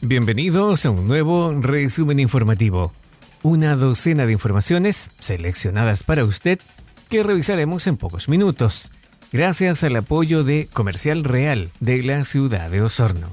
Bienvenidos a un nuevo resumen informativo. Una docena de informaciones seleccionadas para usted que revisaremos en pocos minutos, gracias al apoyo de Comercial Real de la ciudad de Osorno.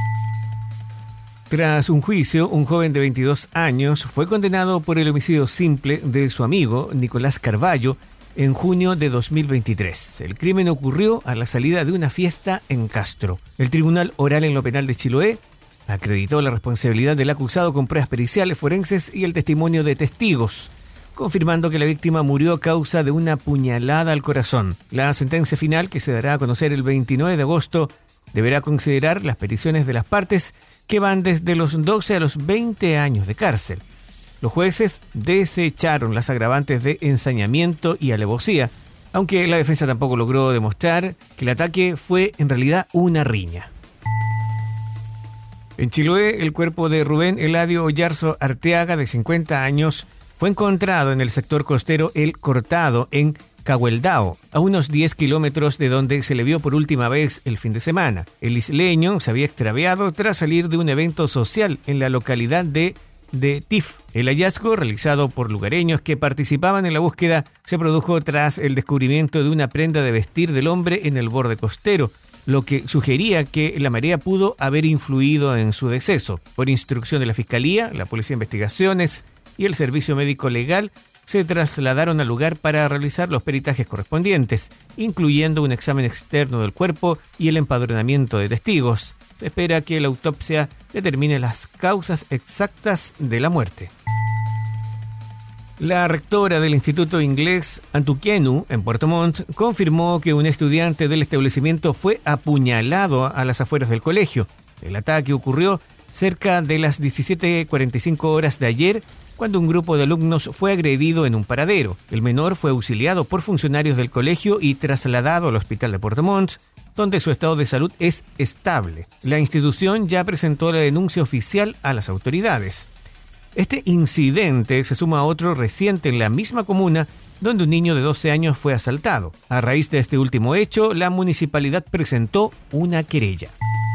Tras un juicio, un joven de 22 años fue condenado por el homicidio simple de su amigo Nicolás Carballo en junio de 2023. El crimen ocurrió a la salida de una fiesta en Castro. El Tribunal Oral en lo Penal de Chiloé acreditó la responsabilidad del acusado con pruebas periciales forenses y el testimonio de testigos, confirmando que la víctima murió a causa de una puñalada al corazón. La sentencia final, que se dará a conocer el 29 de agosto, deberá considerar las peticiones de las partes, que van desde los 12 a los 20 años de cárcel. Los jueces desecharon las agravantes de ensañamiento y alevosía, aunque la defensa tampoco logró demostrar que el ataque fue en realidad una riña. En Chiloé, el cuerpo de Rubén Eladio Oyarzo Arteaga, de 50 años, fue encontrado en el sector costero El Cortado, en Cahueldao, a unos 10 kilómetros de donde se le vio por última vez el fin de semana. El isleño se había extraviado tras salir de un evento social en la localidad de Tif. El hallazgo, realizado por lugareños que participaban en la búsqueda, se produjo tras el descubrimiento de una prenda de vestir del hombre en el borde costero, lo que sugería que la marea pudo haber influido en su deceso. Por instrucción de la Fiscalía, la Policía de Investigaciones y el Servicio Médico Legal se trasladaron al lugar para realizar los peritajes correspondientes, incluyendo un examen externo del cuerpo y el empadronamiento de testigos. Se espera que la autopsia determine las causas exactas de la muerte. La rectora del Instituto Inglés Antuquenu, en Puerto Montt, confirmó que un estudiante del establecimiento fue apuñalado a las afueras del colegio. El ataque ocurrió cerca de las 17:45 horas de ayer, cuando un grupo de alumnos fue agredido en un paradero. El menor fue auxiliado por funcionarios del colegio y trasladado al hospital de Puerto Montt, donde su estado de salud es estable. La institución ya presentó la denuncia oficial a las autoridades. Este incidente se suma a otro reciente en la misma comuna, donde un niño de 12 años fue asaltado. A raíz de este último hecho, la municipalidad presentó una querella.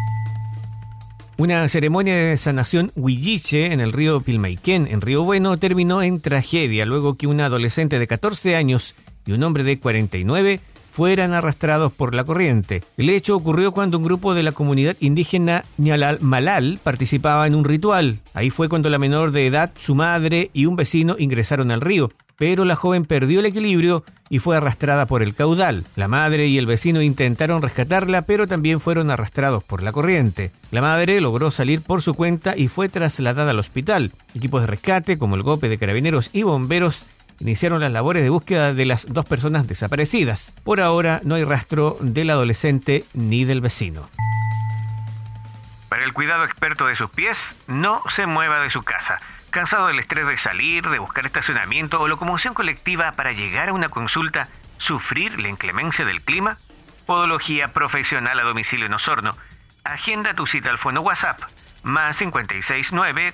Una ceremonia de sanación huilliche en el río Pilmaiquén, en Río Bueno, terminó en tragedia luego que una adolescente de 14 años y un hombre de 49 fueran arrastrados por la corriente. El hecho ocurrió cuando un grupo de la comunidad indígena Ñalal participaba en un ritual. Ahí fue cuando la menor de edad, su madre y un vecino ingresaron al río, pero la joven perdió el equilibrio y fue arrastrada por el caudal. La madre y el vecino intentaron rescatarla, pero también fueron arrastrados por la corriente. La madre logró salir por su cuenta y fue trasladada al hospital. Equipos de rescate, como el GOPE de Carabineros y bomberos, iniciaron las labores de búsqueda de las dos personas desaparecidas. Por ahora no hay rastro del adolescente ni del vecino. Para el cuidado experto de sus pies, no se mueva de su casa. ¿Cansado del estrés de salir, de buscar estacionamiento o locomoción colectiva para llegar a una consulta, sufrir la inclemencia del clima? Podología profesional a domicilio en Osorno. Agenda tu cita al fono WhatsApp más 569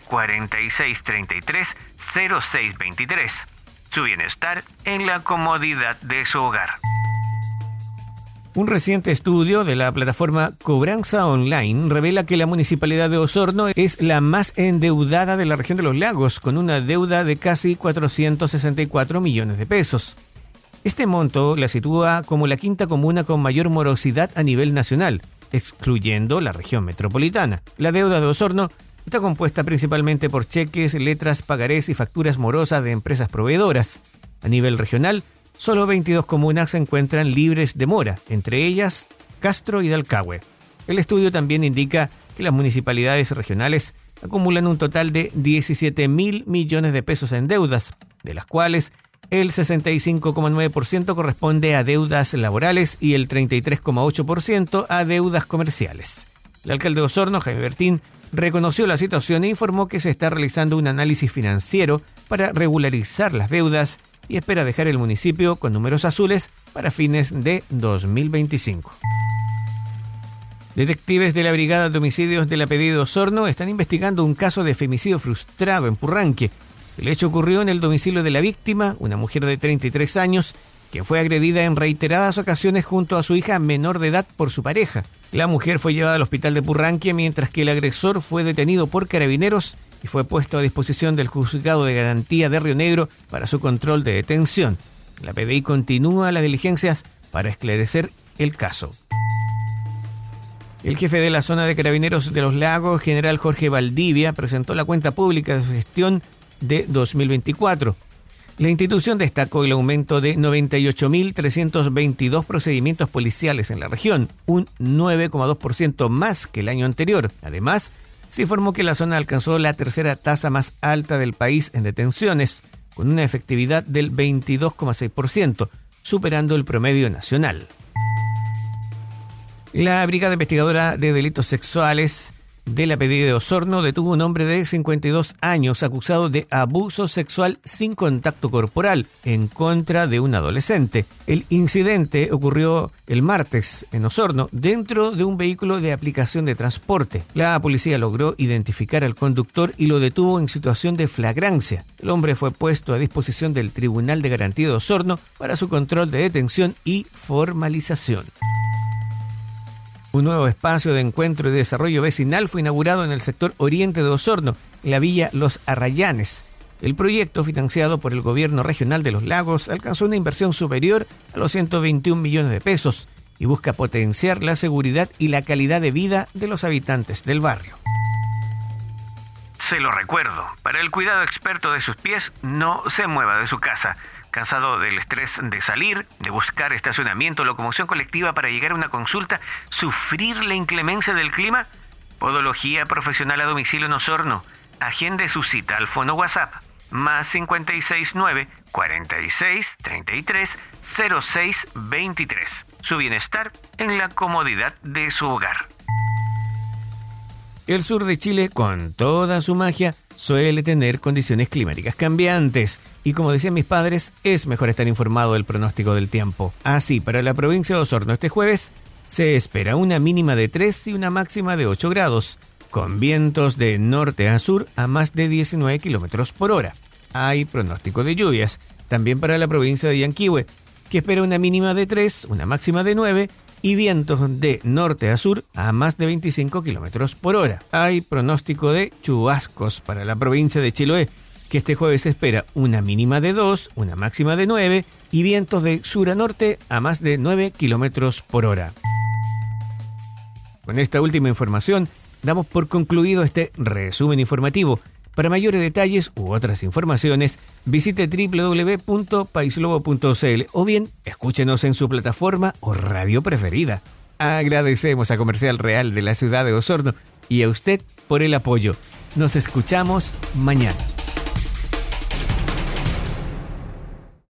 4633 0623. Su bienestar en la comodidad de su hogar. Un reciente estudio de la plataforma Cobranza Online revela que la municipalidad de Osorno es la más endeudada de la región de los lagos, con una deuda de casi 464 millones de pesos. Este monto la sitúa como la quinta comuna con mayor morosidad a nivel nacional, excluyendo la región metropolitana. La deuda de Osorno está compuesta principalmente por cheques, letras, pagarés y facturas morosas de empresas proveedoras. A nivel regional, solo 22 comunas se encuentran libres de mora, entre ellas Castro y Dalcahue. El estudio también indica que las municipalidades regionales acumulan un total de 17.000 millones de pesos en deudas, de las cuales el 65,9% corresponde a deudas laborales y el 33,8% a deudas comerciales. El alcalde de Osorno, Jaime Bertín, reconoció la situación e informó que se está realizando un análisis financiero para regularizar las deudas y espera dejar el municipio con números azules para fines de 2025. Detectives de la Brigada de Homicidios de la PD de Osorno están investigando un caso de femicidio frustrado en Purranque. El hecho ocurrió en el domicilio de la víctima, una mujer de 33 años, quien fue agredida en reiteradas ocasiones junto a su hija menor de edad por su pareja. La mujer fue llevada al hospital de Purranque, mientras que el agresor fue detenido por Carabineros y fue puesto a disposición del Juzgado de Garantía de Río Negro para su control de detención. La PDI continúa las diligencias para esclarecer el caso. El jefe de la zona de Carabineros de los Lagos, general Jorge Valdivia, presentó la cuenta pública de su gestión de 2024. La institución destacó el aumento de 98.322 procedimientos policiales en la región, un 9,2% más que el año anterior. Además, se informó que la zona alcanzó la tercera tasa más alta del país en detenciones, con una efectividad del 22,6%, superando el promedio nacional. La Brigada Investigadora de Delitos Sexuales de la PDI de Osorno detuvo a un hombre de 52 años acusado de abuso sexual sin contacto corporal en contra de un adolescente. El incidente ocurrió el martes en Osorno dentro de un vehículo de aplicación de transporte. La policía logró identificar al conductor y lo detuvo en situación de flagrancia. El hombre fue puesto a disposición del Tribunal de Garantía de Osorno para su control de detención y formalización. Un nuevo espacio de encuentro y desarrollo vecinal fue inaugurado en el sector oriente de Osorno, en la villa Los Arrayanes. El proyecto, financiado por el gobierno regional de Los Lagos, alcanzó una inversión superior a los 121 millones de pesos y busca potenciar la seguridad y la calidad de vida de los habitantes del barrio. Se lo recuerdo, para el cuidado experto de sus pies, no se mueva de su casa. ¿Cansado del estrés de salir, de buscar estacionamiento o locomoción colectiva para llegar a una consulta, sufrir la inclemencia del clima? Podología profesional a domicilio en Osorno. Agende su cita al fono WhatsApp más 569 46 33 06 23. Su bienestar en la comodidad de su hogar. El sur de Chile, con toda su magia, suele tener condiciones climáticas cambiantes. Y como decían mis padres, es mejor estar informado del pronóstico del tiempo. Así, para la provincia de Osorno este jueves, se espera una mínima de 3 y una máxima de 8 grados, con vientos de norte a sur a más de 19 kilómetros por hora. Hay pronóstico de lluvias, también para la provincia de Yanquihue, que espera una mínima de 3, una máxima de 9 y vientos de norte a sur a más de 25 kilómetros por hora. Hay pronóstico de chubascos para la provincia de Chiloé, que este jueves espera una mínima de 2, una máxima de 9 y vientos de sur a norte a más de 9 kilómetros por hora. Con esta última información, damos por concluido este resumen informativo. Para mayores detalles u otras informaciones, visite www.paislobo.cl o bien escúchenos en su plataforma o radio preferida. Agradecemos a Comercial Real de la ciudad de Osorno y a usted por el apoyo. Nos escuchamos mañana.